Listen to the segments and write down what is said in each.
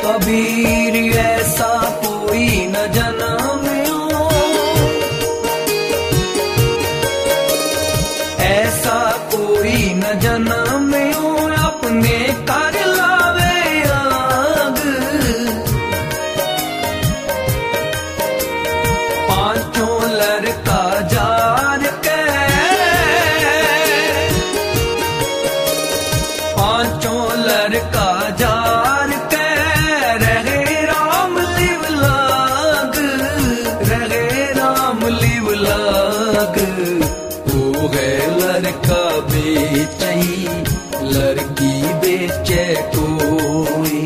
कबीर ऐसा कोई न जन्म्यो, ऐसा कोई न जन्म्यो अपने कर लावे आग। पांचों लड़का जार के, पांचों लड़का जार के रहे राम लिव लाग, रहे राम लिव लाग। वो है लड़का बेचई, लड़की बेचे कोई।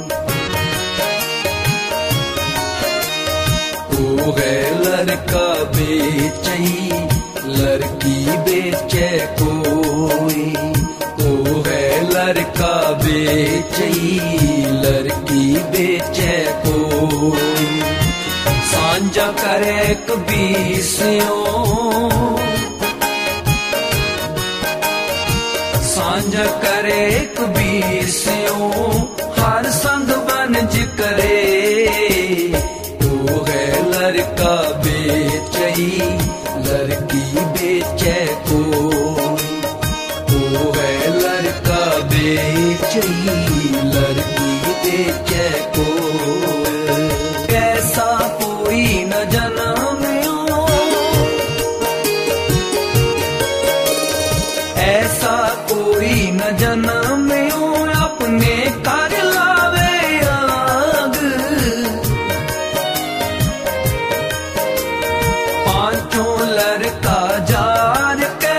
वो है लड़का बेचई, लड़की बेचे कोई। वो है लड़का बेचई, लड़की बेचे कोई। सांझा करे कबीसियों, सांझा करे कबीसियों, हर संग बनज करे। वो है लड़का बेचई, लड़की बेचे कोई। वो है लड़का बेचई, लड़की बेचे कोई। ऐसा कोई न जन्म्यो, ऐसा कोई न जन्म्यो अपने कर लावे आग। पांचों लड़का जार के,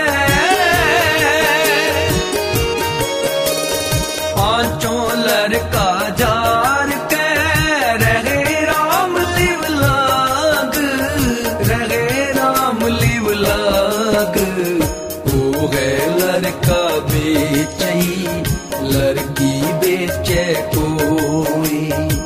पांचों लड़का जार के रहे राम लिव लाग, रहे राम लिव लाग। वो है लड़का बेचई, लड़की बेचे कोई।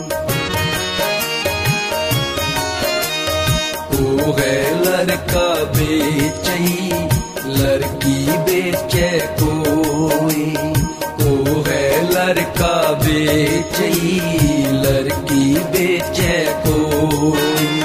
वो है लड़का बेचई, लड़की बेचे कोई। वो है लड़का बेचई, लड़की बेचे कोई।